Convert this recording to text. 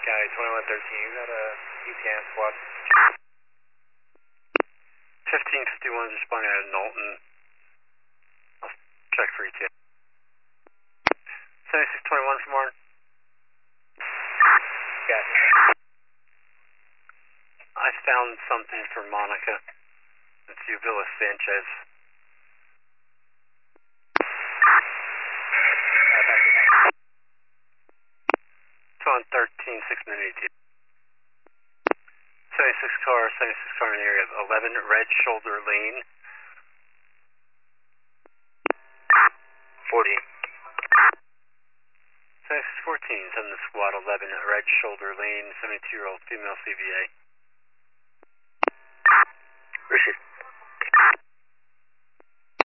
County 2113, you got a ETN squad? 1551 is responding out of Knowlton. I'll check for ETN. 7621 from Martin. Gotcha. I found something for Monica. It's Uvilla Sanchez. It's on 13, 6 minute ETN. 76 car in the area of 11 Red Shoulder Lane. 40. 7614, send the squad 11 Red Shoulder Lane, 72-year-old female CVA.